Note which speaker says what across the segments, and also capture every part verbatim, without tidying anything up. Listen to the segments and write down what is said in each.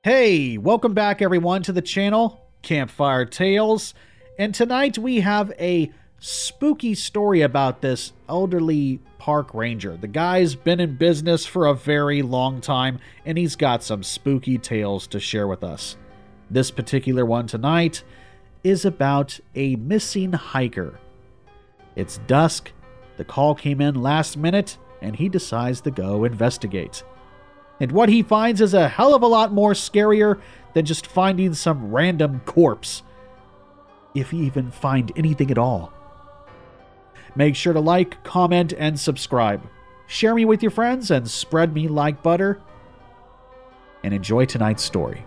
Speaker 1: Hey, welcome back everyone to the channel, Campfire Tales, and tonight we have a spooky story about this elderly park ranger. The guy's been in business for a very long time, and he's got some spooky tales to share with us. This particular one tonight is about a missing hiker. It's dusk, the call came in last minute, and he decides to go investigate. And what he finds is a hell of a lot more scarier than just finding some random corpse. If you even find anything at all. Make sure to like, comment, and subscribe. Share me with your friends and spread me like butter. And enjoy tonight's story.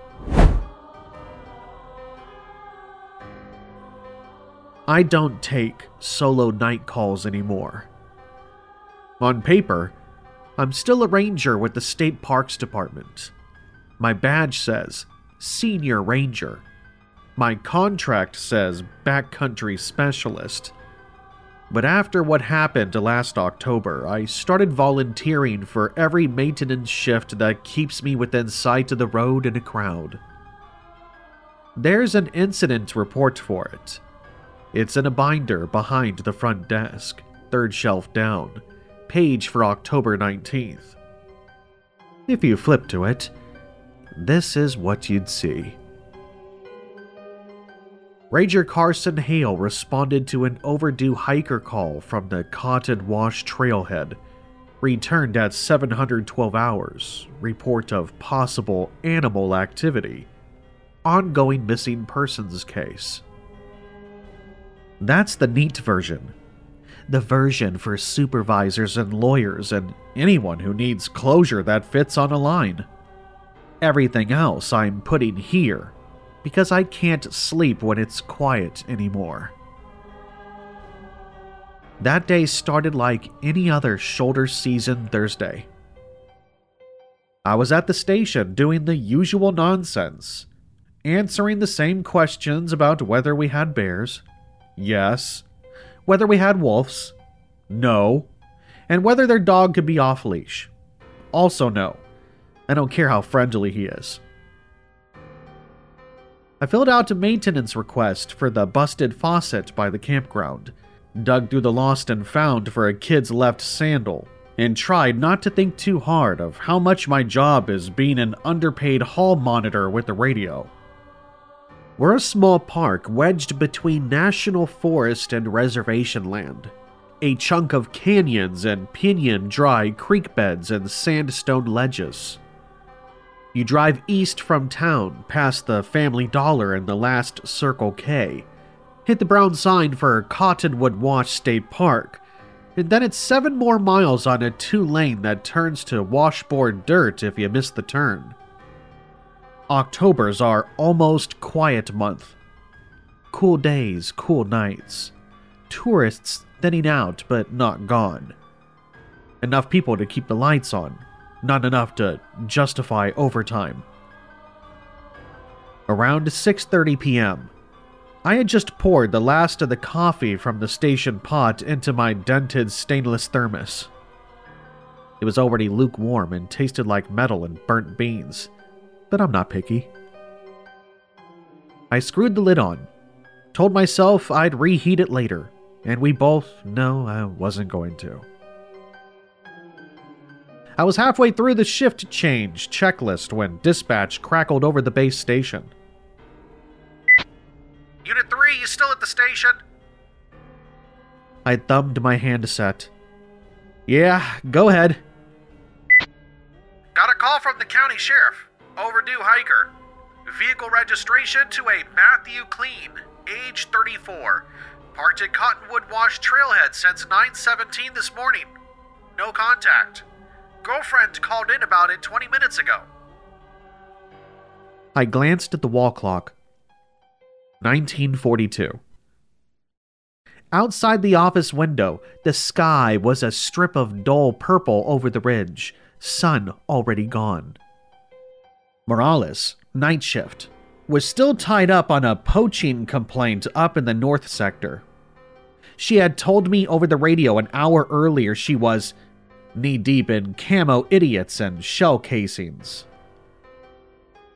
Speaker 1: I don't take solo night calls anymore. On paper, I'm still a ranger with the State Parks Department. My badge says Senior Ranger. My contract says Backcountry Specialist. But after what happened last October, I started volunteering for every maintenance shift that keeps me within sight of the road and a crowd. There's an incident report for it. It's in a binder behind the front desk, third shelf down. Page for October nineteenth. If you flip to it, this is what you'd see. Ranger Carson Hale responded to an overdue hiker call from the Cotton Wash Trailhead. Returned at seven hundred twelve hours. Report of possible animal activity. Ongoing missing persons case. That's the neat version. The version for supervisors and lawyers and anyone who needs closure that fits on a line. Everything else I'm putting here because I can't sleep when it's quiet anymore. That day started like any other shoulder season Thursday. I was at the station doing the usual nonsense, answering the same questions about whether we had bears. Yes. Whether we had wolves? No. And whether their dog could be off-leash? Also no. I don't care how friendly he is. I filled out a maintenance request for the busted faucet by the campground, dug through the lost and found for a kid's left sandal, and tried not to think too hard of how much my job is being an underpaid hall monitor with the radio. We're a small park wedged between national forest and reservation land. A chunk of canyons and pinyon-dry creek beds and sandstone ledges. You drive east from town, past the Family Dollar and the last Circle K, hit the brown sign for Cottonwood Wash State Park, and then it's seven more miles on a two-lane that turns to washboard dirt if you miss the turn. October's our almost quiet month. Cool days, cool nights. Tourists thinning out but not gone. Enough people to keep the lights on, not enough to justify overtime. Around six thirty p.m., I had just poured the last of the coffee from the station pot into my dented stainless thermos. It was already lukewarm and tasted like metal and burnt beans. But I'm not picky. I screwed the lid on, told myself I'd reheat it later, and we both know I wasn't going to. I was halfway through the shift change checklist when dispatch crackled over the base station.
Speaker 2: Unit three, you still at the station?
Speaker 1: I thumbed my handset. Yeah, go ahead.
Speaker 2: Got a call from the county sheriff. Overdue hiker. Vehicle registration to a Matthew Clean, age thirty-four. Parked at Cottonwood Wash Trailhead since nine seventeen this morning. No contact. Girlfriend called in about it twenty minutes ago.
Speaker 1: I glanced at the wall clock. nineteen forty-two. Outside the office window, the sky was a strip of dull purple over the ridge, sun already gone. Morales, night shift, was still tied up on a poaching complaint up in the north sector. She had told me over the radio an hour earlier she was knee-deep in camo idiots and shell casings.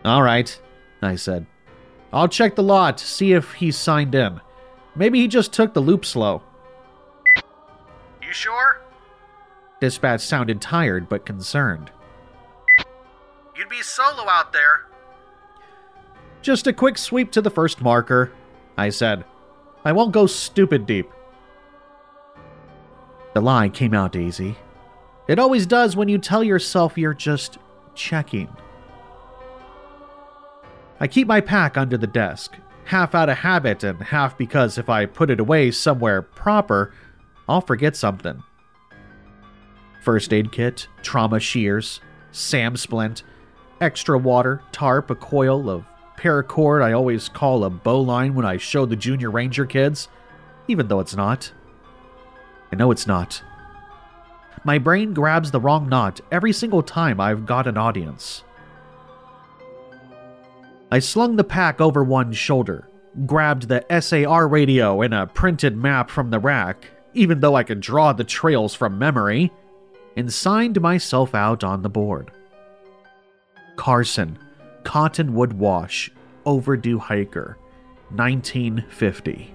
Speaker 1: All right, I said. I'll check the lot, see if he's signed in. Maybe he just took the loop slow.
Speaker 2: You sure?
Speaker 1: Dispatch sounded tired but concerned.
Speaker 2: You'd be solo out there.
Speaker 1: Just a quick sweep to the first marker, I said. I won't go stupid deep. The lie came out easy. It always does when you tell yourself you're just checking. I keep my pack under the desk, half out of habit and half because if I put it away somewhere proper, I'll forget something. First aid kit, trauma shears, SAM splint, extra water, tarp, a coil of paracord I always call a bowline when I show the junior ranger kids, even though it's not. I know it's not. My brain grabs the wrong knot every single time I've got an audience. I slung the pack over one shoulder, grabbed the S A R radio and a printed map from the rack, even though I could draw the trails from memory, and signed myself out on the board. Carson, Cottonwood Wash, Overdue Hiker, nineteen fifty.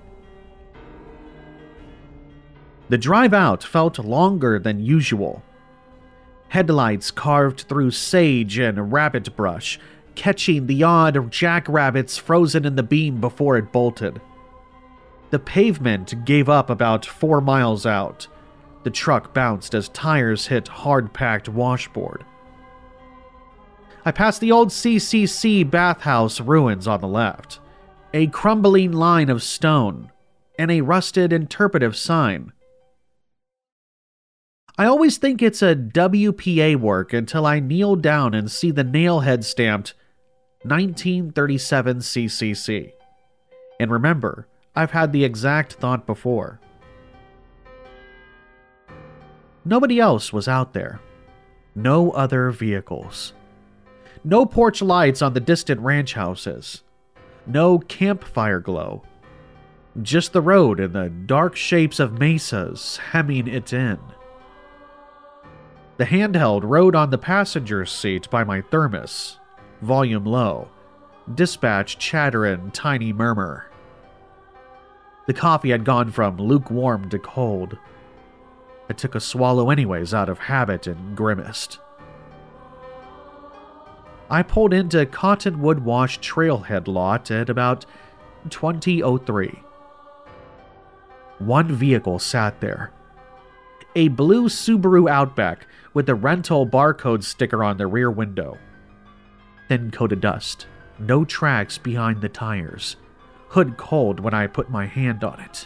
Speaker 1: The drive out felt longer than usual. Headlights carved through sage and rabbit brush, catching the odd jackrabbits frozen in the beam before it bolted. The pavement gave up about four miles out. The truck bounced as tires hit hard-packed washboard. I passed the old C C C bathhouse ruins on the left, a crumbling line of stone, and a rusted interpretive sign. I always think it's a W P A work until I kneel down and see the nailhead stamped nineteen thirty-seven C C C. And remember, I've had the exact thought before. Nobody else was out there. No other vehicles. No porch lights on the distant ranch houses. No campfire glow. Just the road and the dark shapes of mesas hemming it in. The handheld rode on the passenger's seat by my thermos, volume low, dispatch chatter and tiny murmur. The coffee had gone from lukewarm to cold. I took a swallow anyways out of habit and grimaced. I pulled into Cottonwood Wash Trailhead lot at about twenty oh three. One vehicle sat there. A blue Subaru Outback with a rental barcode sticker on the rear window. Thin coat of dust, no tracks behind the tires, hood cold when I put my hand on it.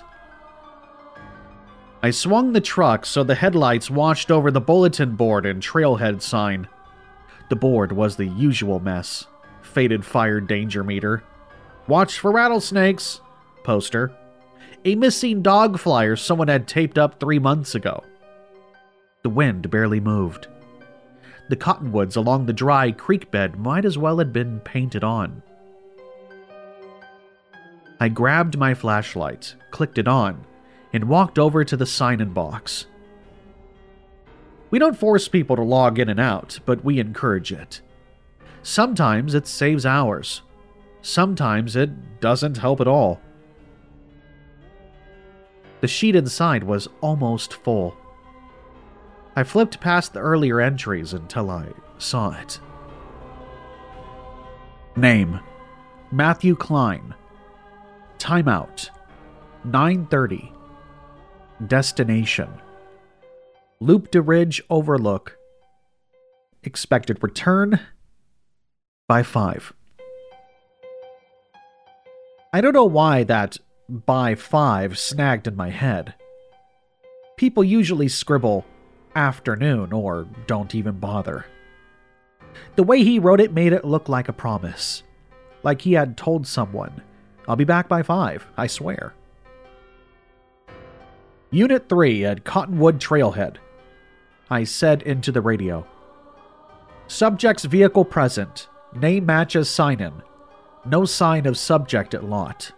Speaker 1: I swung the truck so the headlights watched over the bulletin board and trailhead sign. The board was the usual mess. Faded fire danger meter. Watch for rattlesnakes. Poster. A missing dog flyer someone had taped up three months ago. The wind barely moved. The cottonwoods along the dry creek bed might as well have been painted on. I grabbed my flashlight, clicked it on, and walked over to the sign-in box. We don't force people to log in and out, but we encourage it. Sometimes it saves hours. Sometimes it doesn't help at all. The sheet inside was almost full. I flipped past the earlier entries until I saw it. Name: Matthew Klein. Timeout: nine thirty. Destination: Loup de Ridge Overlook. Expected return by five. I don't know why that by five snagged in my head. People usually scribble afternoon or don't even bother. The way he wrote it made it look like a promise. Like he had told someone, I'll be back by five, I swear. Unit three at Cottonwood Trailhead. I said into the radio. Subject's vehicle present. Name matches sign-in. No sign of subject at lot.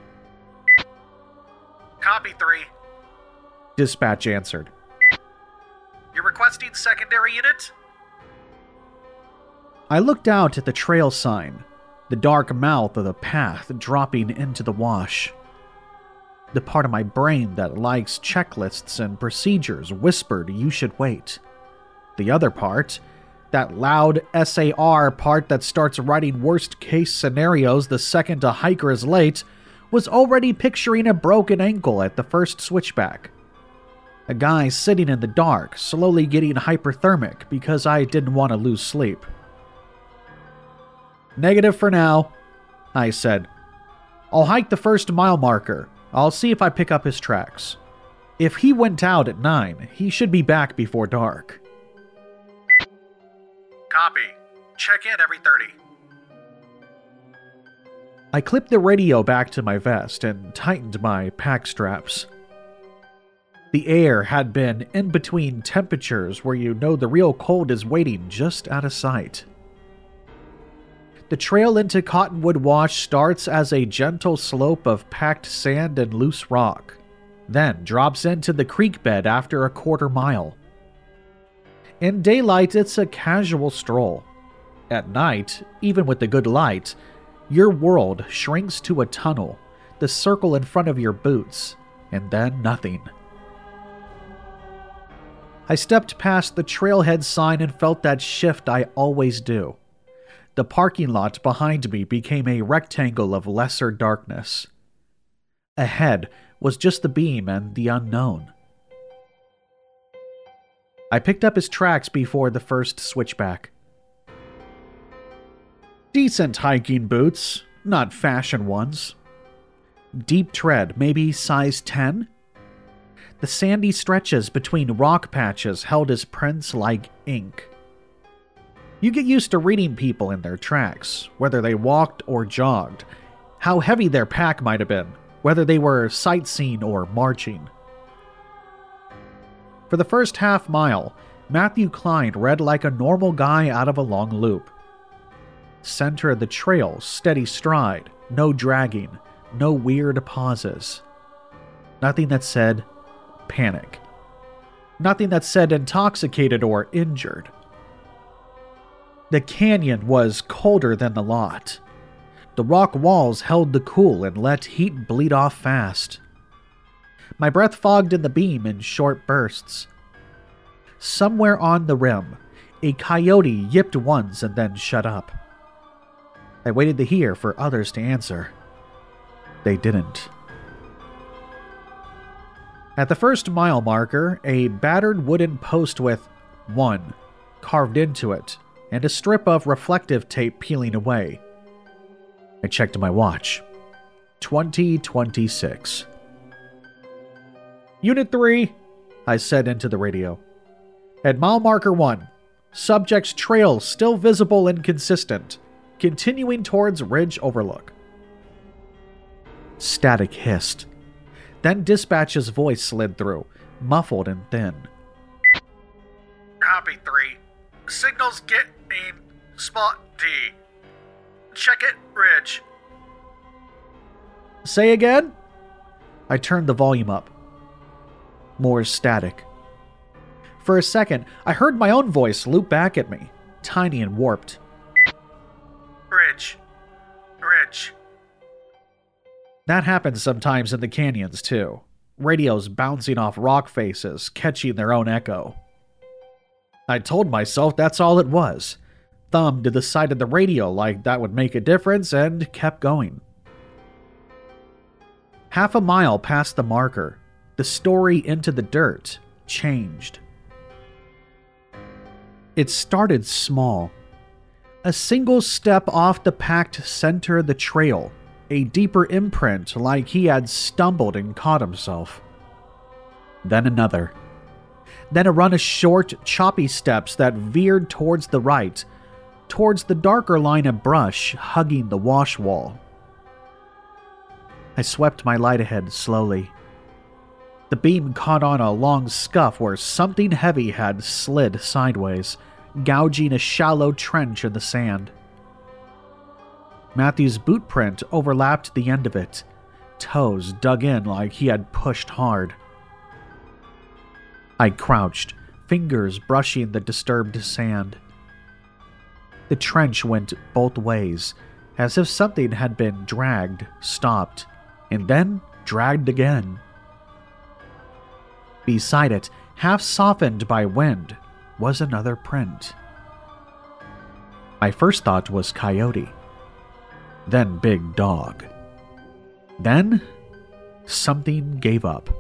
Speaker 2: Copy three.
Speaker 1: Dispatch answered.
Speaker 2: You're requesting secondary unit?
Speaker 1: I looked out at the trail sign, the dark mouth of the path dropping into the wash. The part of my brain that likes checklists and procedures whispered you should wait. The other part, that loud S A R part that starts writing worst-case scenarios the second a hiker is late, was already picturing a broken ankle at the first switchback. A guy sitting in the dark, slowly getting hyperthermic because I didn't want to lose sleep. "Negative for now," I said. "I'll hike the first mile marker. I'll see if I pick up his tracks. If he went out at nine, he should be back before dark."
Speaker 2: Copy. Check in every thirty.
Speaker 1: I clipped the radio back to my vest and tightened my pack straps. The air had been in between temperatures where you know the real cold is waiting just out of sight. The trail into Cottonwood Wash starts as a gentle slope of packed sand and loose rock, then drops into the creek bed after a quarter mile. In daylight, it's a casual stroll. At night, even with the good light, your world shrinks to a tunnel, the circle in front of your boots, and then nothing. I stepped past the trailhead sign and felt that shift I always do. The parking lot behind me became a rectangle of lesser darkness. Ahead was just the beam and the unknown. I picked up his tracks before the first switchback. Decent hiking boots, not fashion ones. Deep tread, maybe size ten? The sandy stretches between rock patches held his prints like ink. You get used to reading people in their tracks, whether they walked or jogged, how heavy their pack might have been, whether they were sightseeing or marching. For the first half mile, Matthew Klein read like a normal guy out of a long loop. Center of the trail, steady stride, no dragging, no weird pauses. Nothing that said panic. Nothing that said intoxicated or injured. The canyon was colder than the lot. The rock walls held the cool and let heat bleed off fast. My breath fogged in the beam in short bursts. Somewhere on the rim, a coyote yipped once and then shut up. I waited to hear for others to answer. They didn't. At the first mile marker, a battered wooden post with one carved into it and a strip of reflective tape peeling away. I checked my watch. twenty twenty-six. Unit three, I said into the radio. At mile marker one, subject's trail still visible and consistent, continuing towards Ridge Overlook. Static hissed. Then dispatch's voice slid through, muffled and thin.
Speaker 2: Copy three. Signals getting spot D. Check it, Ridge.
Speaker 1: Say again? I turned the volume up. More static. For a second, I heard my own voice loop back at me, tiny and warped.
Speaker 2: Ridge. Ridge.
Speaker 1: That happens sometimes in the canyons, too. Radios bouncing off rock faces, catching their own echo. I told myself that's all it was. Thumbed to the side of the radio like that would make a difference and kept going. Half a mile past the marker, the story into the dirt changed. It started small. A single step off the packed center of the trail, a deeper imprint like he had stumbled and caught himself. Then another. Then a run of short, choppy steps that veered towards the right, towards the darker line of brush hugging the wash wall. I swept my light ahead slowly. The beam caught on a long scuff where something heavy had slid sideways, gouging a shallow trench in the sand. Matthew's boot print overlapped the end of it, toes dug in like he had pushed hard. I crouched, fingers brushing the disturbed sand. The trench went both ways, as if something had been dragged, stopped, and then dragged again. Beside it, half softened by wind, was another print. My first thought was coyote, then big dog. Then, something gave up.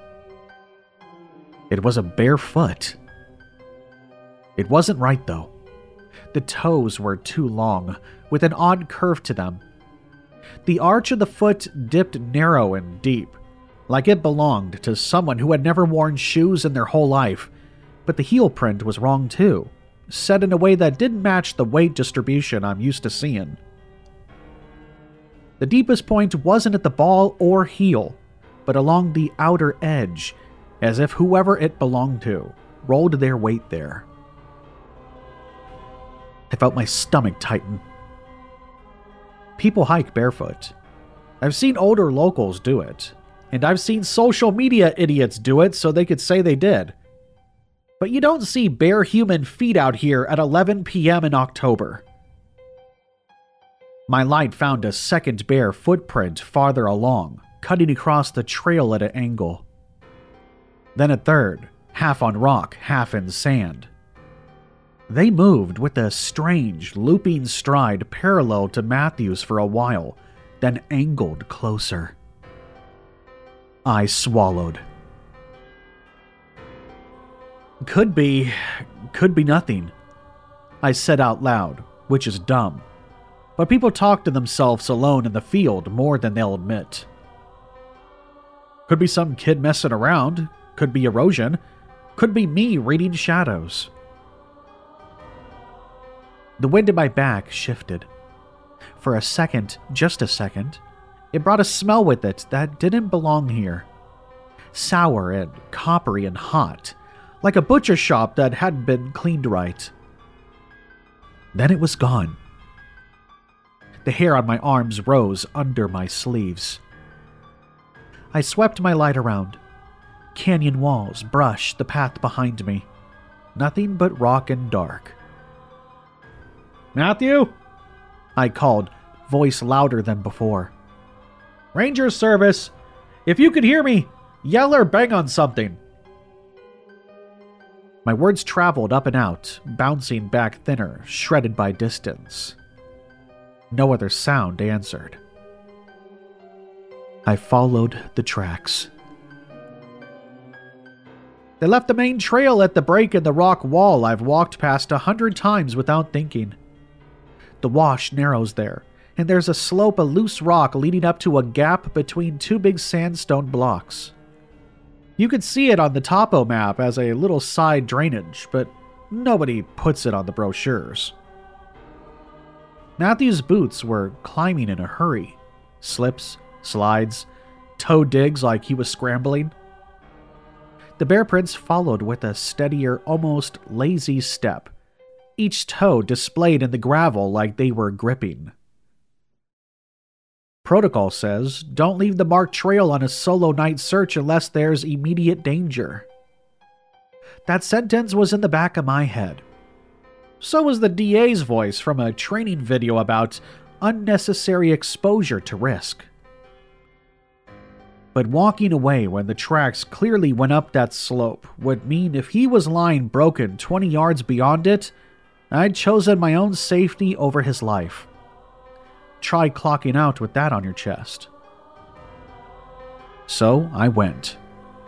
Speaker 1: It was a bare foot. It wasn't right, though. The toes were too long, with an odd curve to them. The arch of the foot dipped narrow and deep, like it belonged to someone who had never worn shoes in their whole life, but the heel print was wrong too, set in a way that didn't match the weight distribution I'm used to seeing. The deepest point wasn't at the ball or heel, but along the outer edge, as if whoever it belonged to rolled their weight there. I felt my stomach tighten. People hike barefoot. I've seen older locals do it, and I've seen social media idiots do it so they could say they did. But you don't see bare human feet out here at eleven p.m. in October. My light found a second bare footprint farther along, cutting across the trail at an angle. Then a third, half on rock, half in sand. They moved with a strange, looping stride parallel to Matthew's for a while, then angled closer. I swallowed. Could be, could be nothing, I said out loud, which is dumb. But people talk to themselves alone in the field more than they'll admit. Could be some kid messing around, could be erosion, could be me reading shadows. The wind in my back shifted. For a second, just a second, it brought a smell with it that didn't belong here. Sour and coppery and hot, like a butcher shop that hadn't been cleaned right. Then it was gone. The hair on my arms rose under my sleeves. I swept my light around. Canyon walls brushed the path behind me. Nothing but rock and dark. Matthew? I called, voice louder than before. Ranger service! If you could hear me, yell or bang on something. My words traveled up and out, bouncing back thinner, shredded by distance. No other sound answered. I followed the tracks. They left the main trail at the break in the rock wall I've walked past a hundred times without thinking. The wash narrows there, and there's a slope of loose rock leading up to a gap between two big sandstone blocks. You could see it on the topo map as a little side drainage, but nobody puts it on the brochures. Matthew's boots were climbing in a hurry. Slips, slides, toe digs like he was scrambling. The bear prints followed with a steadier, almost lazy step, each toe displayed in the gravel like they were gripping. Protocol says, don't leave the marked trail on a solo night search unless there's immediate danger. That sentence was in the back of my head. So was the D A's voice from a training video about unnecessary exposure to risk. But walking away when the tracks clearly went up that slope would mean if he was lying broken twenty yards beyond it, I'd chosen my own safety over his life. Try clocking out with that on your chest. So I went.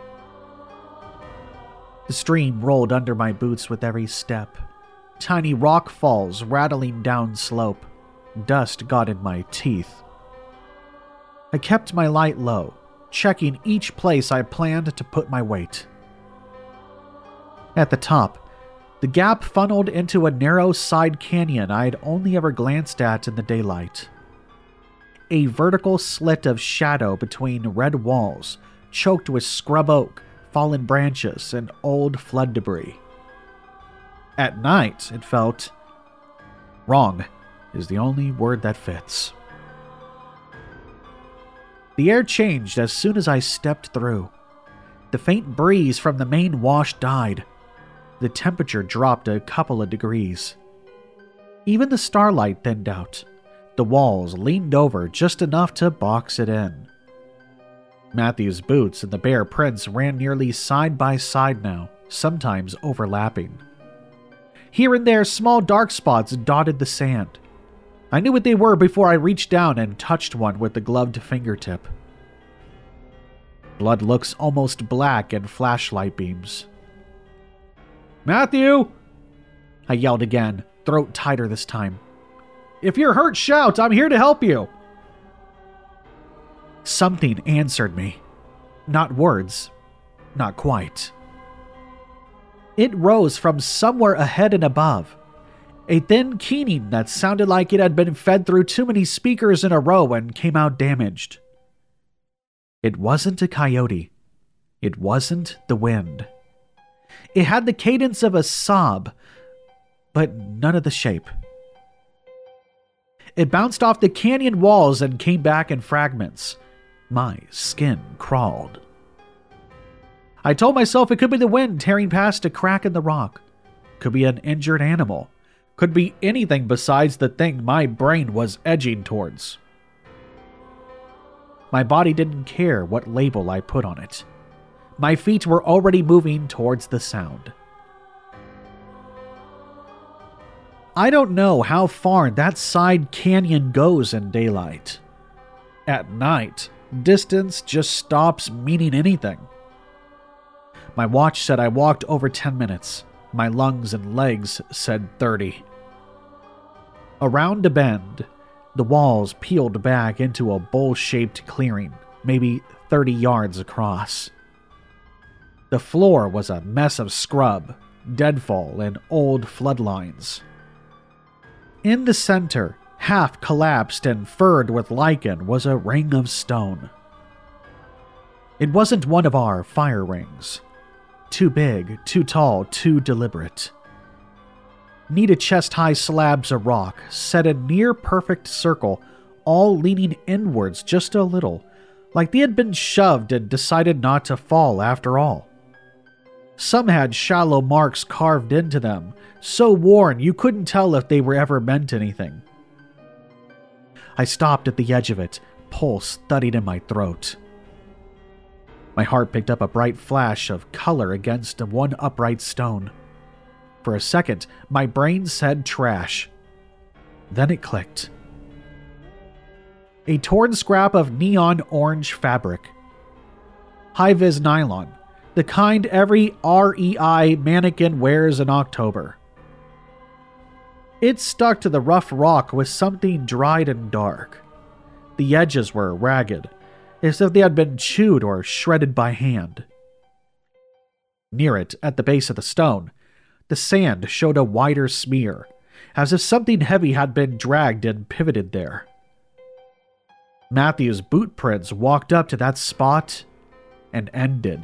Speaker 1: The stream rolled under my boots with every step. Tiny rock falls rattling down slope. Dust got in my teeth. I kept my light low, checking each place I planned to put my weight. At the top, the gap funneled into a narrow side canyon I'd only ever glanced at in the daylight. A vertical slit of shadow between red walls, choked with scrub oak, fallen branches, and old flood debris. At night, it felt wrong is the only word that fits. The air changed as soon as I stepped through. The faint breeze from the main wash died. The temperature dropped a couple of degrees. Even the starlight thinned out. The walls leaned over just enough to box it in. Matthew's boots and the bear prints ran nearly side by side now, sometimes overlapping. Here and there, small dark spots dotted the sand. I knew what they were before I reached down and touched one with the gloved fingertip. Blood looks almost black in flashlight beams. "Matthew!" I yelled again, throat tighter this time. "If you're hurt, shout! I'm here to help you!" Something answered me. Not words. Not quite. It rose from somewhere ahead and above. A thin keening that sounded like it had been fed through too many speakers in a row and came out damaged. It wasn't a coyote. It wasn't the wind. It had the cadence of a sob, but none of the shape. It bounced off the canyon walls and came back in fragments. My skin crawled. I told myself it could be the wind tearing past a crack in the rock. Could be an injured animal. Could be anything besides the thing my brain was edging towards. My body didn't care what label I put on it. My feet were already moving towards the sound. I don't know how far that side canyon goes in daylight. At night, distance just stops meaning anything. My watch said I walked over ten minutes. My lungs and legs said thirty. Around a bend, the walls peeled back into a bowl-shaped clearing, maybe thirty yards across. The floor was a mess of scrub, deadfall, and old floodlines. In the center, half collapsed and furred with lichen, was a ring of stone. It wasn't one of our fire rings. Too big, too tall, too deliberate. Neat chest-high slabs of rock, set in near-perfect circle, all leaning inwards just a little, like they had been shoved and decided not to fall after all. Some had shallow marks carved into them, so worn you couldn't tell if they were ever meant anything. I stopped at the edge of it, pulse thudding in my throat. My heart picked up a bright flash of color against one upright stone. For a second, my brain said trash. Then it clicked. A torn scrap of neon orange fabric. High-vis nylon, the kind every R E I mannequin wears in October. It stuck to the rough rock with something dried and dark. The edges were ragged, as if they had been chewed or shredded by hand. Near it, at the base of the stone, the sand showed a wider smear, as if something heavy had been dragged and pivoted there. Matthew's boot prints walked up to that spot and ended.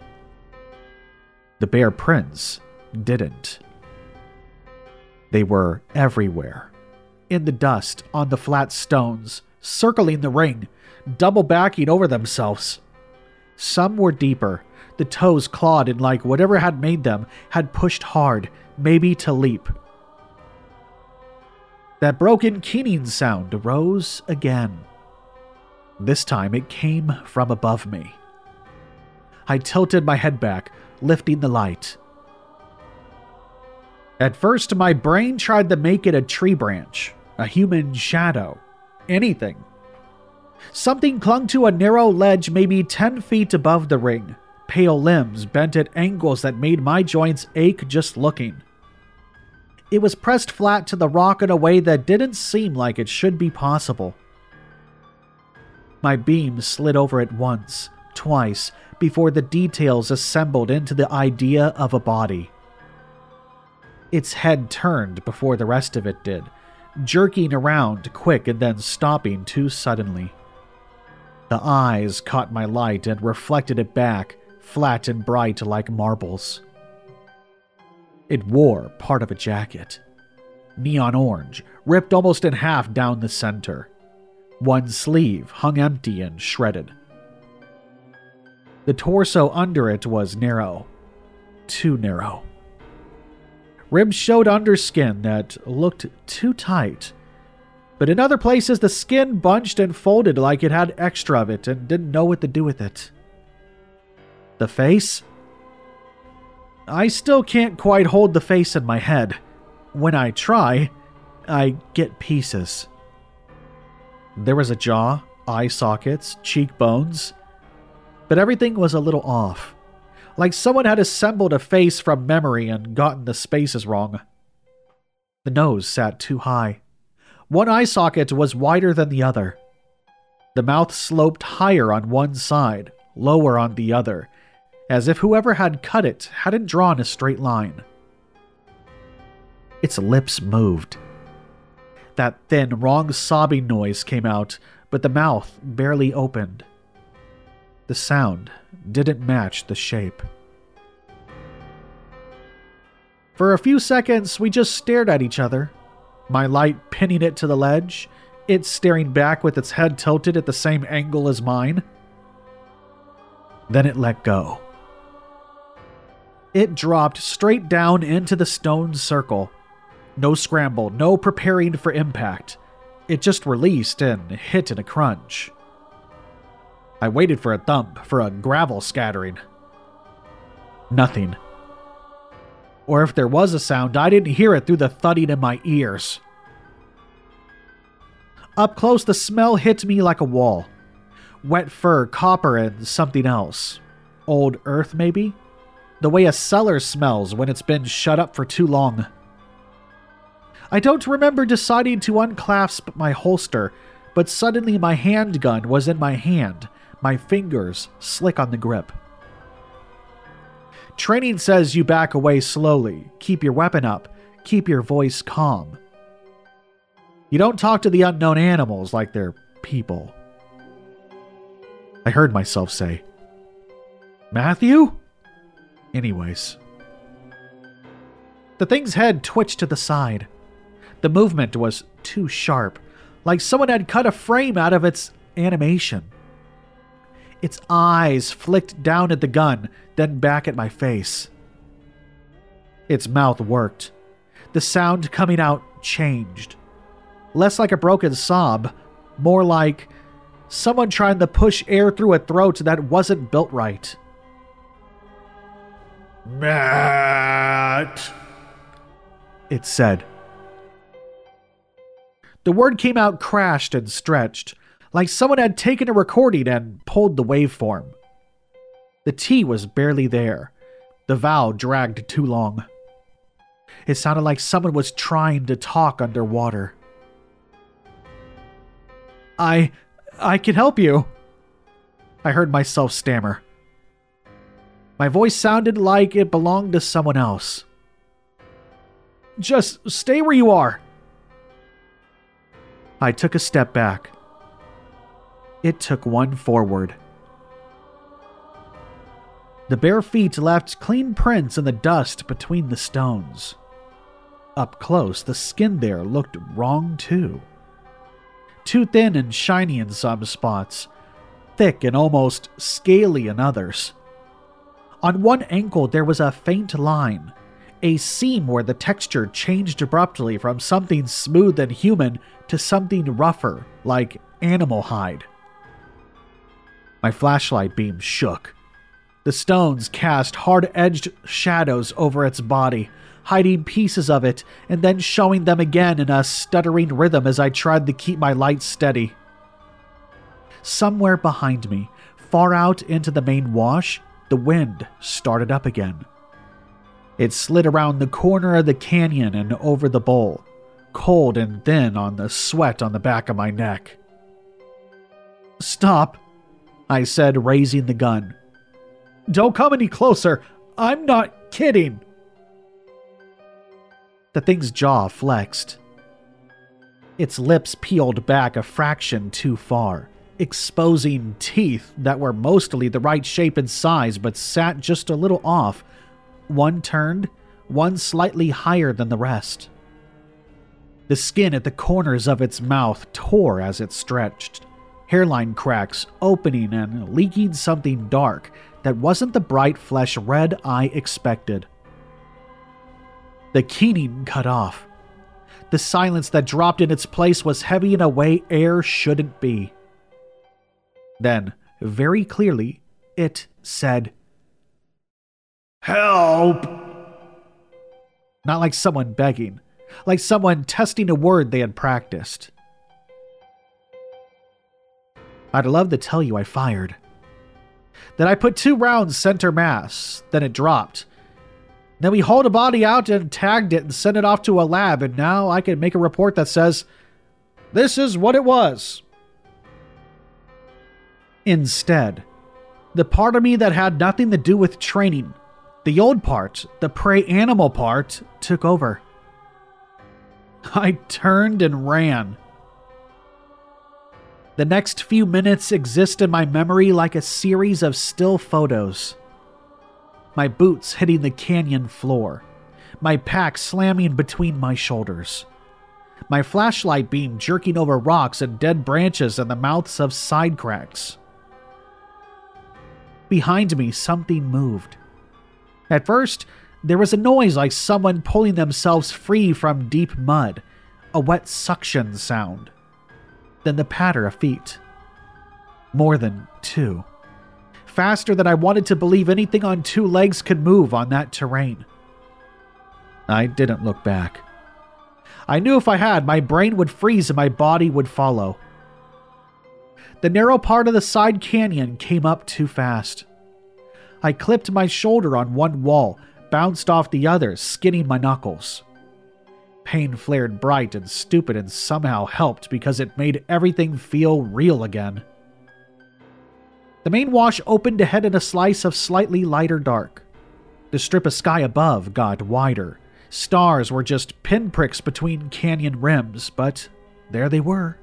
Speaker 1: The bear prints didn't. They were everywhere. In the dust, on the flat stones, circling the ring, double backing over themselves. Some were deeper. The toes clawed in like whatever had made them had pushed hard, maybe to leap. That broken keening sound arose again. This time it came from above me. I tilted my head back, lifting the light. At first, my brain tried to make it a tree branch, a human shadow, anything. Something clung to a narrow ledge maybe ten feet above the ring, pale limbs bent at angles that made my joints ache just looking. It was pressed flat to the rock in a way that didn't seem like it should be possible. My beam slid over it once, twice, before the details assembled into the idea of a body. Its head turned before the rest of it did, jerking around quick and then stopping too suddenly. The eyes caught my light and reflected it back, flat and bright like marbles. It wore part of a jacket. Neon orange, ripped almost in half down the center. One sleeve hung empty and shredded. The torso under it was narrow. Too narrow. Ribs showed underskin that looked too tight, But in other places, the skin bunched and folded like it had extra of it and didn't know what to do with it. The face? I still can't quite hold the face in my head. When I try, I get pieces. There was a jaw, eye sockets, cheekbones, but everything was a little off. Like someone had assembled a face from memory and gotten the spaces wrong. The nose sat too high. One eye socket was wider than the other. The mouth sloped higher on one side, lower on the other, as if whoever had cut it hadn't drawn a straight line. Its lips moved. That thin, wrong sobbing noise came out, but the mouth barely opened. The sound didn't match the shape. For a few seconds, we just stared at each other, my light pinning it to the ledge, it staring back with its head tilted at the same angle as mine. Then it let go. It dropped straight down into the stone circle. No scramble, no preparing for impact. It just released and hit in a crunch. I waited for a thump, for a gravel scattering. Nothing. Or if there was a sound, I didn't hear it through the thudding in my ears. Up close, the smell hit me like a wall. Wet fur, copper, and something else. Old earth, maybe? The way a cellar smells when it's been shut up for too long. I don't remember deciding to unclasp my holster, but suddenly my handgun was in my hand, my fingers slick on the grip. Training says you back away slowly, keep your weapon up, keep your voice calm. You don't talk to the unknown animals like they're people. I heard myself say, Matthew? Anyways. The thing's head twitched to the side. The movement was too sharp, like someone had cut a frame out of its animation. Its eyes flicked down at the gun, then back at my face. Its mouth worked. The sound coming out changed. Less like a broken sob, more like someone trying to push air through a throat that wasn't built right. Matt, it said. The word came out crashed and stretched, like someone had taken a recording and pulled the waveform. The T was barely there. The vowel dragged too long. It sounded like someone was trying to talk underwater. I... I can help you. I heard myself stammer. My voice sounded like it belonged to someone else. Just stay where you are. I took a step back. It took one forward. The bare feet left clean prints in the dust between the stones. Up close, the skin there looked wrong too. Too thin and shiny in some spots, thick and almost scaly in others. On one ankle there was a faint line, a seam where the texture changed abruptly from something smooth and human to something rougher, like animal hide. My flashlight beam shook. The stones cast hard-edged shadows over its body, hiding pieces of it and then showing them again in a stuttering rhythm as I tried to keep my light steady. Somewhere behind me, far out into the main wash, the wind started up again. It slid around the corner of the canyon and over the bowl, cold and thin on the sweat on the back of my neck. Stop, I said, raising the gun. Don't come any closer. I'm not kidding. The thing's jaw flexed. Its lips peeled back a fraction too far, exposing teeth that were mostly the right shape and size but sat just a little off, one turned, one slightly higher than the rest. The skin at the corners of its mouth tore as it stretched, hairline cracks opening and leaking something dark that wasn't the bright flesh red I expected. The keening cut off. The silence that dropped in its place was heavy in a way air shouldn't be. Then, very clearly, it said, "Help!" Not like someone begging, like someone testing a word they had practiced. I'd love to tell you I fired. That I put two rounds center mass, then it dropped. Then we hauled a body out and tagged it and sent it off to a lab, and now I can make a report that says, "This is what it was." Instead, the part of me that had nothing to do with training, the old part, the prey animal part, took over. I turned and ran. The next few minutes exist in my memory like a series of still photos. My boots hitting the canyon floor, my pack slamming between my shoulders, my flashlight beam jerking over rocks and dead branches and the mouths of side cracks. Behind me, something moved. At first, there was a noise like someone pulling themselves free from deep mud, a wet suction sound. Then the patter of feet. More than two. Faster than I wanted to believe anything on two legs could move on that terrain. I didn't look back. I knew if I had, my brain would freeze and my body would follow. The narrow part of the side canyon came up too fast. I clipped my shoulder on one wall, bounced off the other, skinning my knuckles. Pain flared bright and stupid and somehow helped because it made everything feel real again. The main wash opened ahead in a slice of slightly lighter dark. The strip of sky above got wider. Stars were just pinpricks between canyon rims, but there they were.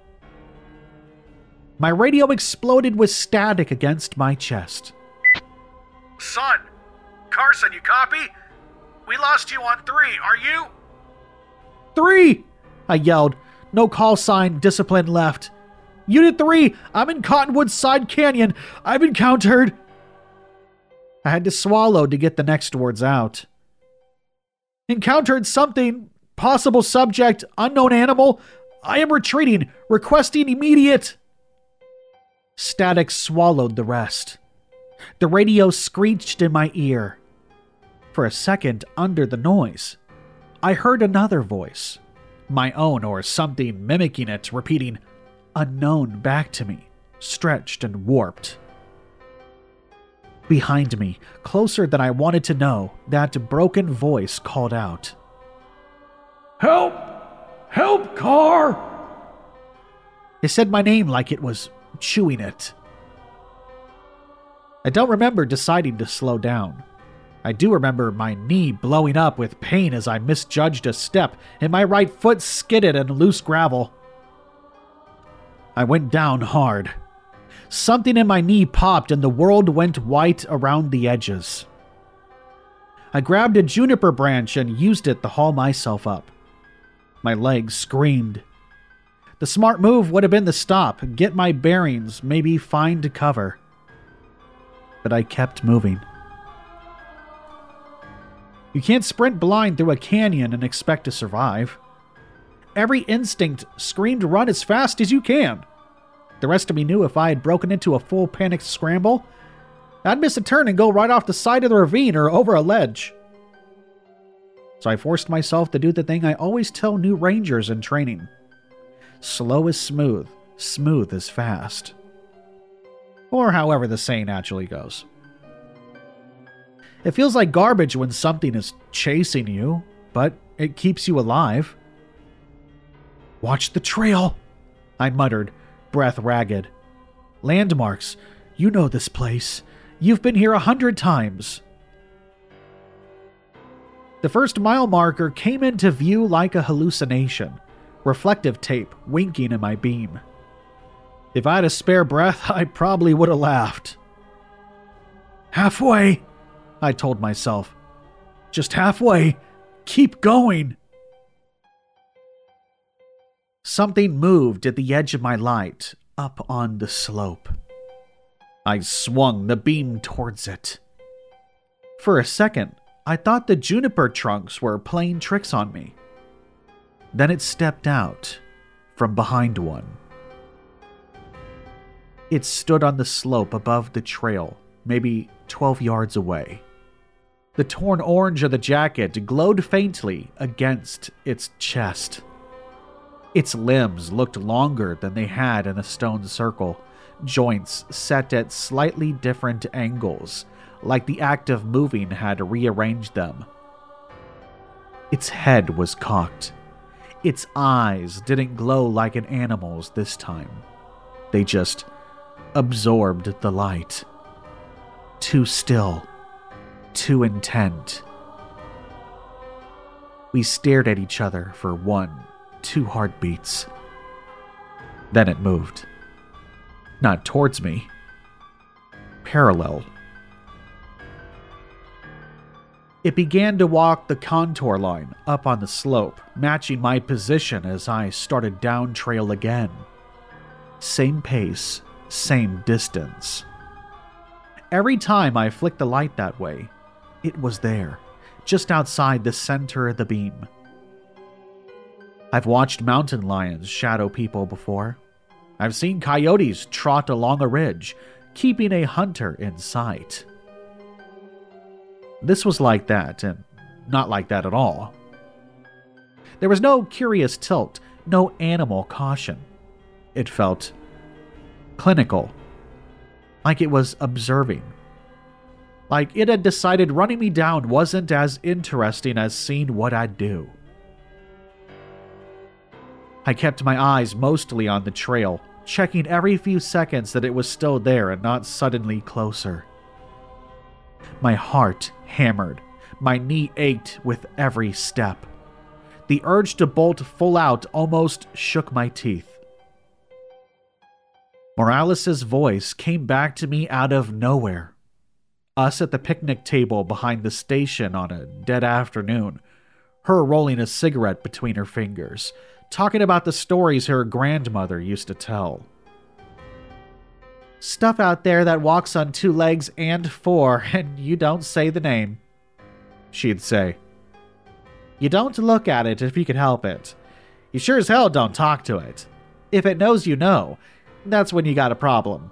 Speaker 1: My radio exploded with static against my chest.
Speaker 2: Son! Carson, you copy? We lost you on three, are you?
Speaker 1: Three! I yelled. No call sign, discipline left. Unit three, I'm in Cottonwood Side Canyon. I've encountered... I had to swallow to get the next words out. Encountered something. Possible subject, unknown animal. I am retreating. Requesting immediate... Static swallowed the rest. The radio screeched in my ear. For a second, under the noise, I heard another voice, my own or something mimicking it, repeating "unknown" back to me, stretched and warped. Behind me, closer than I wanted to know, that broken voice called out, "Help! Help, Car!" It said my name like it was chewing it. I don't remember deciding to slow down. I do remember my knee blowing up with pain as I misjudged a step and my right foot skidded in loose gravel. I went down hard. Something in my knee popped and the world went white around the edges. I grabbed a juniper branch and used it to haul myself up. My legs screamed. The smart move would have been to stop, get my bearings, maybe find cover. But I kept moving. You can't sprint blind through a canyon and expect to survive. Every instinct screamed run as fast as you can. The rest of me knew if I had broken into a full panicked scramble, I'd miss a turn and go right off the side of the ravine or over a ledge. So I forced myself to do the thing I always tell new rangers in training. Slow is smooth, smooth is fast. Or however the saying actually goes. It feels like garbage when something is chasing you, but it keeps you alive. "Watch the trail," I muttered, breath ragged. "Landmarks. You know this place. You've been here a hundred times." The first mile marker came into view like a hallucination, reflective tape winking in my beam. If I had a spare breath, I probably would have laughed. "Halfway," I told myself. "Just halfway. Keep going." Something moved at the edge of my light, up on the slope. I swung the beam towards it. For a second, I thought the juniper trunks were playing tricks on me. Then it stepped out from behind one. It stood on the slope above the trail, maybe twelve yards away. The torn orange of the jacket glowed faintly against its chest. Its limbs looked longer than they had in a stone circle, joints set at slightly different angles, like the act of moving had rearranged them. Its head was cocked. Its eyes didn't glow like an animal's this time. They just absorbed the light. Too still. Too intent. We stared at each other for one, two heartbeats. Then it moved. Not towards me. Parallel. It began to walk the contour line up on the slope, matching my position as I started down trail again. Same pace, same distance. Every time I flicked the light that way, it was there, just outside the center of the beam. I've watched mountain lions shadow people before. I've seen coyotes trot along a ridge, keeping a hunter in sight. This was like that, and not like that at all. There was no curious tilt, no animal caution. It felt clinical, like it was observing. Like it had decided running me down wasn't as interesting as seeing what I'd do. I kept my eyes mostly on the trail, checking every few seconds that it was still there and not suddenly closer. My heart hammered. My knee ached with every step. The urge to bolt full out almost shook my teeth. Morales' voice came back to me out of nowhere. Us at the picnic table behind the station on a dead afternoon, her rolling a cigarette between her fingers, talking about the stories her grandmother used to tell. Stuff out there that walks on two legs and four, and you don't say the name, she'd say. You don't look at it if you can help it. You sure as hell don't talk to it. If it knows you know, that's when you got a problem.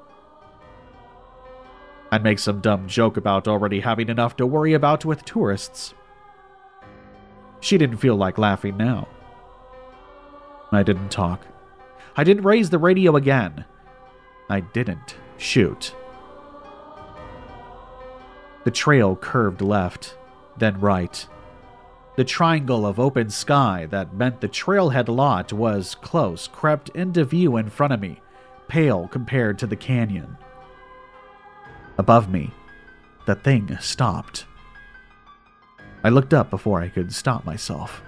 Speaker 1: I'd make some dumb joke about already having enough to worry about with tourists. She didn't feel like laughing now. I didn't talk. I didn't raise the radio again. I didn't shoot. The trail curved left, then right. The triangle of open sky that meant the trailhead lot was close crept into view in front of me, pale compared to the canyon. Above me, the thing stopped. I looked up before I could stop myself.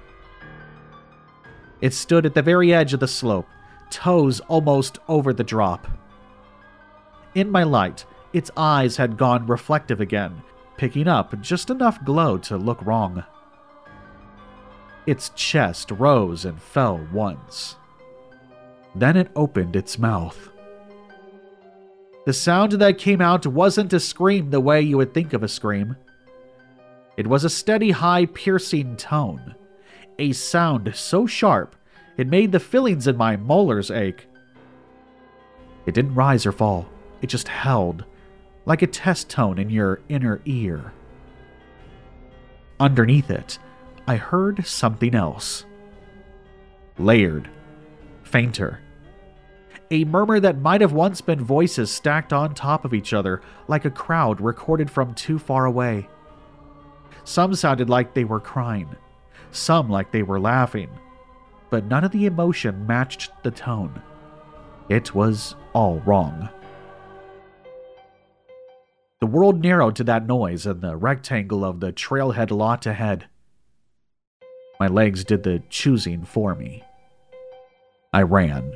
Speaker 1: It stood at the very edge of the slope, toes almost over the drop. In my light, its eyes had gone reflective again, picking up just enough glow to look wrong. Its chest rose and fell once. Then it opened its mouth. The sound that came out wasn't a scream the way you would think of a scream. It was a steady, high, piercing tone. A sound so sharp, it made the fillings in my molars ache. It didn't rise or fall. It just held, like a test tone in your inner ear. Underneath it, I heard something else. Layered. Fainter. A murmur that might have once been voices stacked on top of each other, like a crowd recorded from too far away. Some sounded like they were crying, some like they were laughing, but none of the emotion matched the tone. It was all wrong. The world narrowed to that noise and the rectangle of the trailhead lot ahead. My legs did the choosing for me. I ran.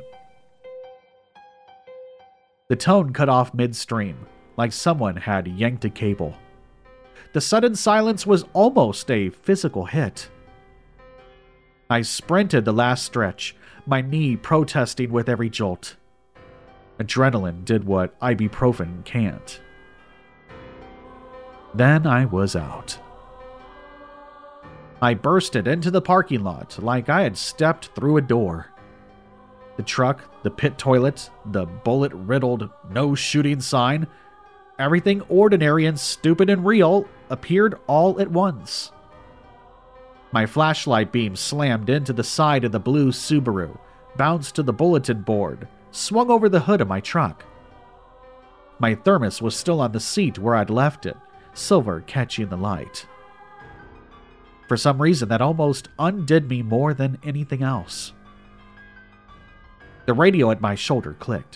Speaker 1: The tone cut off midstream, like someone had yanked a cable. The sudden silence was almost a physical hit. I sprinted the last stretch, my knee protesting with every jolt. Adrenaline did what ibuprofen can't. Then I was out. I bursted into the parking lot like I had stepped through a door. The truck, the pit toilet, the bullet-riddled no shooting sign, everything ordinary and stupid and real appeared all at once. My flashlight beam slammed into the side of the blue Subaru, bounced to the bulletin board, swung over the hood of my truck. My thermos was still on the seat where I'd left it, silver catching the light. For some reason, that almost undid me more than anything else. The radio at my shoulder clicked.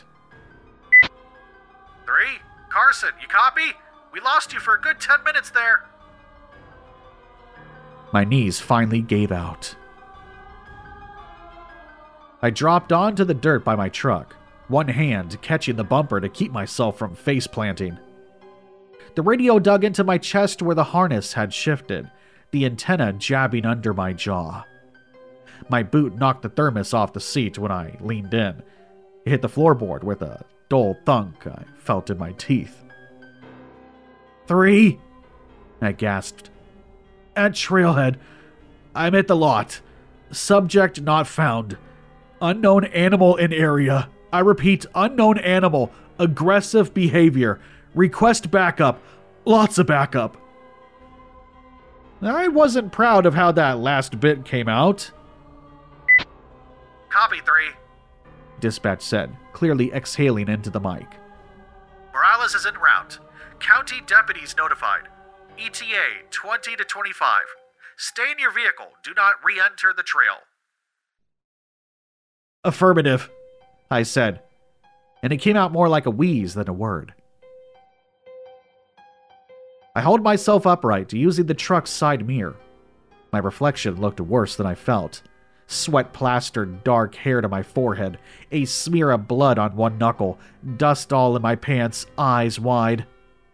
Speaker 2: Three? Carson, you copy? We lost you for a good ten minutes there.
Speaker 1: My knees finally gave out. I dropped onto the dirt by my truck, one hand catching the bumper to keep myself from face planting. The radio dug into my chest where the harness had shifted, the antenna jabbing under my jaw. My boot knocked the thermos off the seat when I leaned in. It hit the floorboard with a dull thunk I felt in my teeth. Three? I gasped. At Trailhead. I'm at the lot. Subject not found. Unknown animal in area. I repeat, unknown animal. Aggressive behavior. Request backup. Lots of backup. I wasn't proud of how that last bit came out.
Speaker 2: Copy, three.
Speaker 1: Dispatch said, clearly exhaling into the mic.
Speaker 2: Morales is en route. County deputies notified. E T A twenty to twenty-five. Stay in your vehicle. Do not re-enter the trail.
Speaker 1: Affirmative, I said, and it came out more like a wheeze than a word. I hauled myself upright, using the truck's side mirror. My reflection looked worse than I felt. Sweat plastered dark hair to my forehead, a smear of blood on one knuckle, dust all in my pants, eyes wide.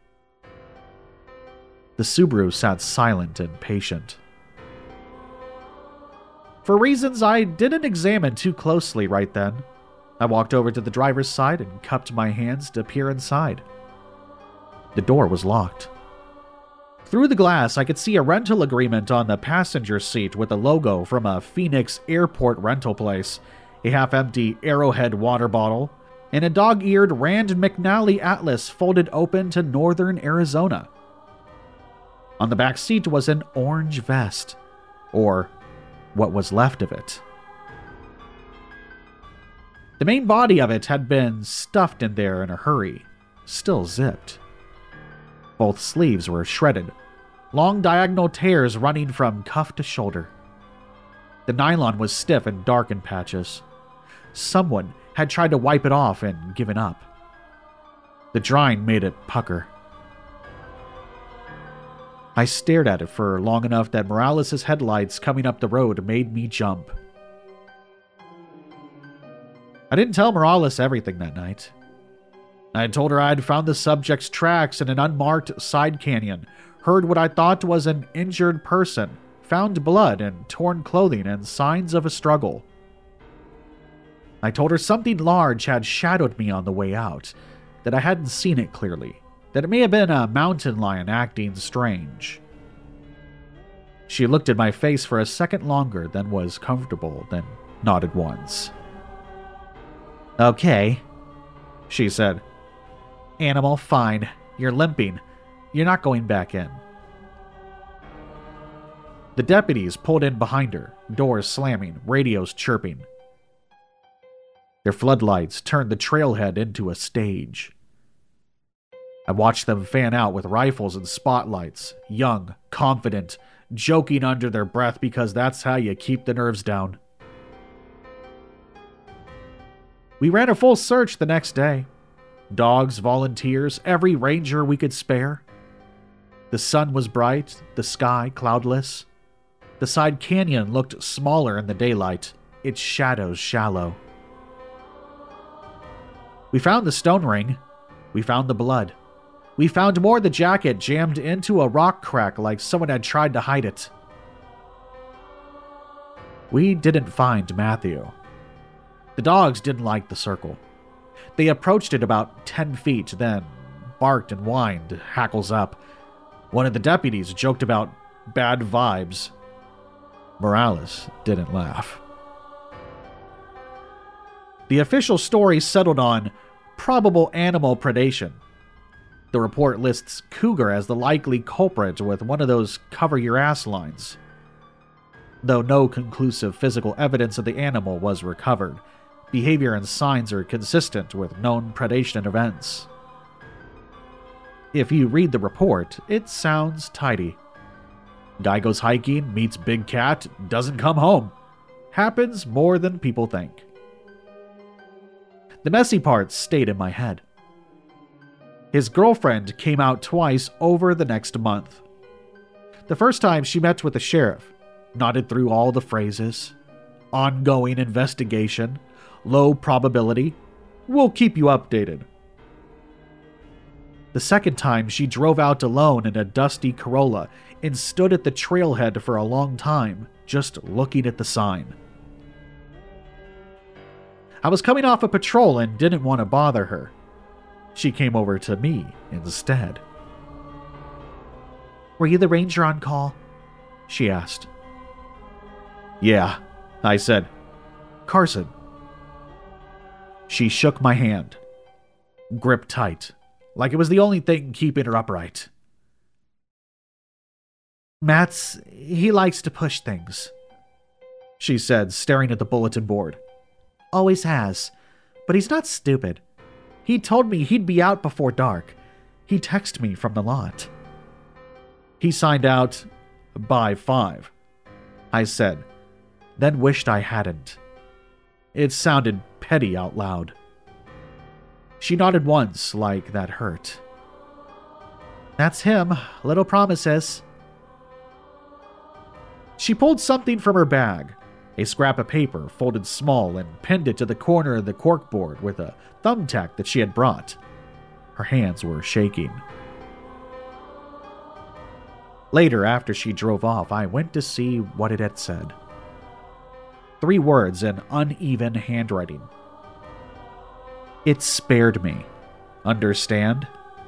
Speaker 1: The Subaru sat silent and patient. For reasons I didn't examine too closely right then, I walked over to the driver's side and cupped my hands to peer inside. The door was locked. Through the glass, I could see a rental agreement on the passenger seat with a logo from a Phoenix airport rental place, a half-empty Arrowhead water bottle, and a dog-eared Rand McNally Atlas folded open to northern Arizona. On the back seat was an orange vest, or what was left of it. The main body of it had been stuffed in there in a hurry, still zipped. Both sleeves were shredded, long diagonal tears running from cuff to shoulder. The nylon was stiff and dark in patches. Someone had tried to wipe it off and given up. The drying made it pucker. I stared at it for long enough that Morales' headlights coming up the road made me jump. I didn't tell Morales everything that night. I had told her I had found the subject's tracks in an unmarked side canyon, heard what I thought was an injured person, found blood and torn clothing and signs of a struggle. I told her something large had shadowed me on the way out, that I hadn't seen it clearly, that it may have been a mountain lion acting strange. She looked at my face for a second longer than was comfortable, then nodded once. Okay, she said. Animal, fine. You're limping. You're not going back in. The deputies pulled in behind her, doors slamming, radios chirping. Their floodlights turned the trailhead into a stage. I watched them fan out with rifles and spotlights, young, confident, joking under their breath because that's how you keep the nerves down. We ran a full search the next day. Dogs, volunteers, every ranger we could spare. The sun was bright, the sky cloudless. The side canyon looked smaller in the daylight, its shadows shallow. We found the stone ring. We found the blood. We found more of the jacket jammed into a rock crack like someone had tried to hide it. We didn't find Matthew. The dogs didn't like the circle. They approached it about ten feet, then barked and whined, hackles up. One of the deputies joked about bad vibes. Morales didn't laugh. The official story settled on probable animal predation. The report lists cougar as the likely culprit with one of those cover-your-ass lines. Though no conclusive physical evidence of the animal was recovered, behavior and signs are consistent with known predation events. If you read the report, it sounds tidy. Guy goes hiking, meets big cat, doesn't come home. Happens more than people think. The messy parts stayed in my head. His girlfriend came out twice over the next month. The first time she met with the sheriff, nodded through all the phrases. Ongoing investigation, low probability, we'll keep you updated. The second time she drove out alone in a dusty Corolla and stood at the trailhead for a long time, just looking at the sign. I was coming off a patrol and didn't want to bother her. She came over to me instead. "Were you the ranger on call?" she asked. "Yeah," I said. "Carson." She shook my hand, gripped tight, like it was the only thing keeping her upright. "Matt's, he likes to push things," she said, staring at the bulletin board. "Always has, but he's not stupid. He told me he'd be out before dark. He texted me from the lot." "He signed out by five," I said, then wished I hadn't. It sounded petty out loud. She nodded once, like that hurt. "That's him, little promises." She pulled something from her bag, a scrap of paper folded small, and pinned it to the corner of the corkboard with a thumbtack that she had brought. Her hands were shaking. Later, after she drove off, I went to see what it had said. Three words in uneven handwriting. "It spared me. Understand?"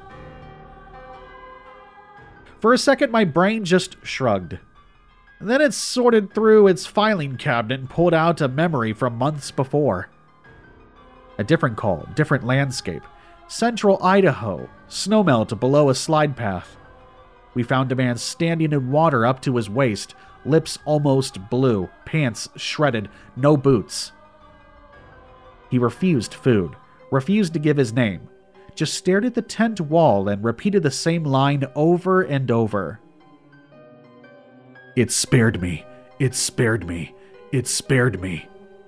Speaker 1: For a second, my brain just shrugged. Then it sorted through its filing cabinet and pulled out a memory from months before. A different call, different landscape. Central Idaho, snowmelt below a slide path. We found a man standing in water up to his waist, lips almost blue, pants shredded, no boots. He refused food, refused to give his name, just stared at the tent wall and repeated the same line over and over. "It spared me. It spared me. It spared me."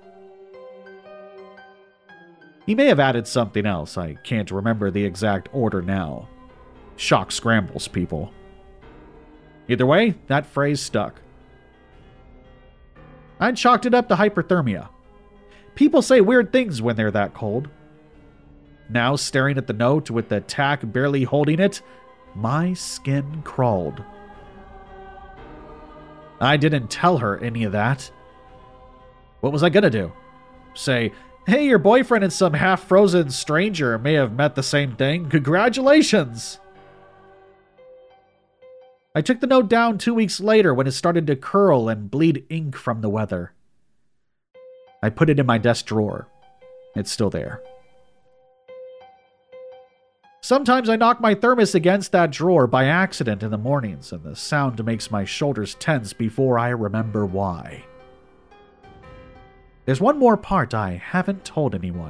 Speaker 1: He may have added something else. I can't remember the exact order now. Shock scrambles people. Either way, that phrase stuck. I'd chalked it up to hyperthermia. People say weird things when they're that cold. Now, staring at the note with the tack barely holding it, my skin crawled. I didn't tell her any of that. What was I gonna do? Say, "Hey, your boyfriend and some half-frozen stranger may have met the same thing. Congratulations!" I took the note down two weeks later when it started to curl and bleed ink from the weather. I put it in my desk drawer. It's still there. Sometimes I knock my thermos against that drawer by accident in the mornings, and the sound makes my shoulders tense before I remember why. There's one more part I haven't told anyone.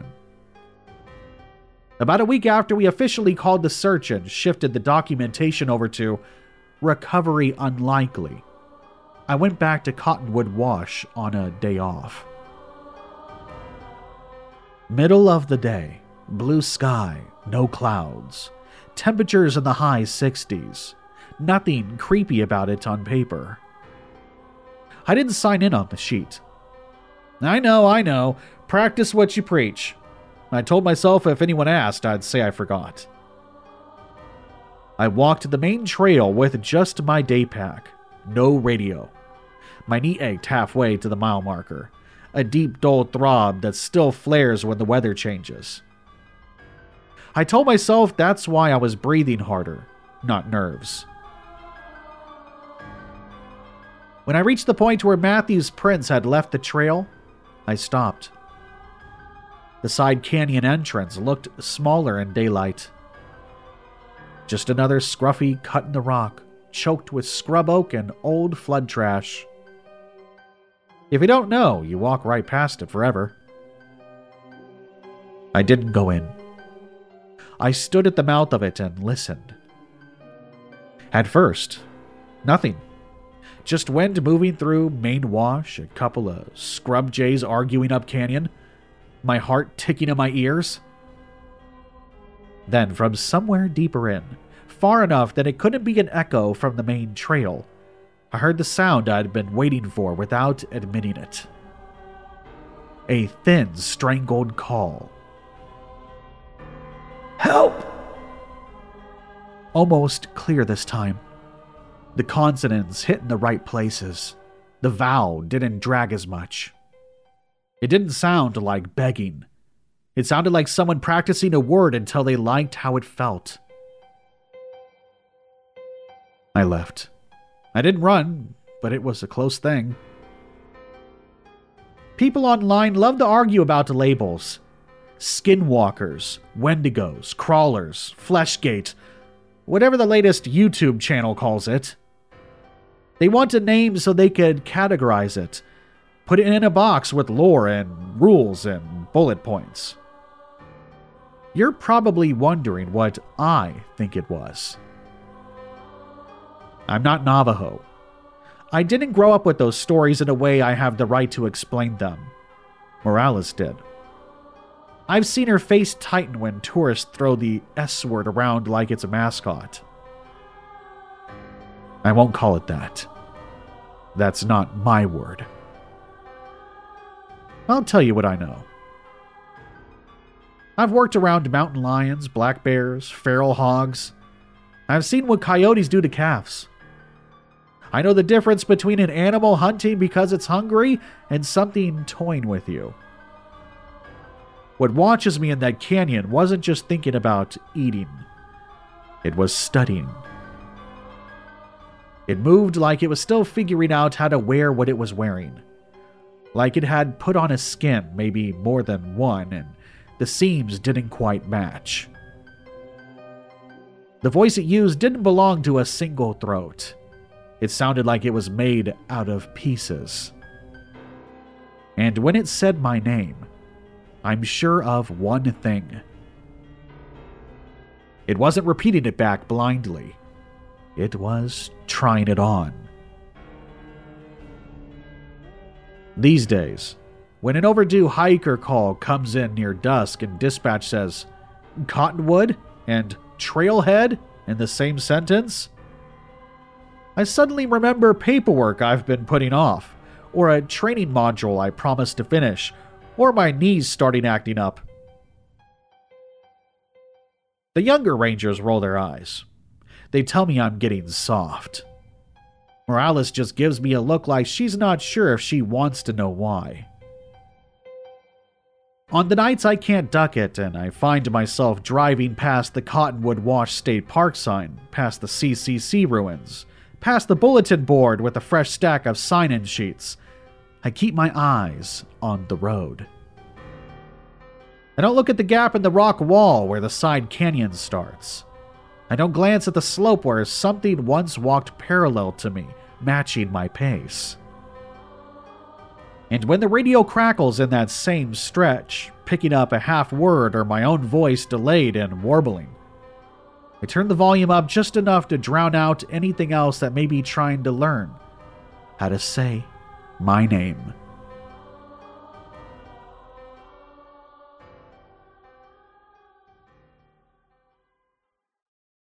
Speaker 1: About a week after we officially called the search and shifted the documentation over to recovery unlikely, I went back to Cottonwood Wash on a day off. Middle of the day, blue sky, no clouds, temperatures in the high sixties, nothing creepy about it on paper. I didn't sign in on the sheet. I know, I know, practice what you preach. I told myself if anyone asked, I'd say I forgot. I walked the main trail with just my day pack, no radio. My knee ached halfway to the mile marker, a deep dull throb that still flares when the weather changes. I told myself that's why I was breathing harder, not nerves. When I reached the point where Matthew's prints had left the trail, I stopped. The side canyon entrance looked smaller in daylight. Just another scruffy cut in the rock, choked with scrub oak and old flood trash. If you don't know, you walk right past it forever. I didn't go in. I stood at the mouth of it and listened. At first, nothing. Just wind moving through main wash, a couple of scrub jays arguing up canyon, my heart ticking in my ears. Then, from somewhere deeper in, far enough that it couldn't be an echo from the main trail, I heard the sound I'd been waiting for without admitting it. A thin, strangled call. Help! Almost clear this time. The consonants hit in the right places. The vowel didn't drag as much. It didn't sound like begging. It sounded like someone practicing a word until they liked how it felt. I left. I didn't run, but it was a close thing. People online love to argue about the labels. Skinwalkers, Wendigos, Crawlers, Fleshgate, whatever the latest YouTube channel calls it. They want a name so they could categorize it, put it in a box with lore and rules and bullet points. You're probably wondering what I think it was. I'm not Navajo. I didn't grow up with those stories in a way I have the right to explain them. Morales did. I've seen her face tighten when tourists throw the S word around like it's a mascot. I won't call it that. That's not my word. I'll tell you what I know. I've worked around mountain lions, black bears, feral hogs. I've seen what coyotes do to calves. I know the difference between an animal hunting because it's hungry and something toying with you. What watches me in that canyon wasn't just thinking about eating. It was studying. It moved like it was still figuring out how to wear what it was wearing. Like it had put on a skin, maybe more than one, and the seams didn't quite match. The voice it used didn't belong to a single throat. It sounded like it was made out of pieces. And when it said my name, I'm sure of one thing. It wasn't repeating it back blindly. It was trying it on. These days, when an overdue hiker call comes in near dusk and dispatch says, Cottonwood and Trailhead in the same sentence, I suddenly remember paperwork I've been putting off, or a training module I promised to finish, or my knees starting acting up. The younger rangers roll their eyes. They tell me I'm getting soft. Morales just gives me a look like she's not sure if she wants to know why. On the nights I can't duck it and I find myself driving past the Cottonwood Wash State Park sign, past the C C C ruins, past the bulletin board with a fresh stack of sign-in sheets, I keep my eyes on the road. I don't look at the gap in the rock wall where the side canyon starts. I don't glance at the slope where something once walked parallel to me, matching my pace. And when the radio crackles in that same stretch, picking up a half word or my own voice delayed and warbling, I turn the volume up just enough to drown out anything else that may be trying to learn how to say my name.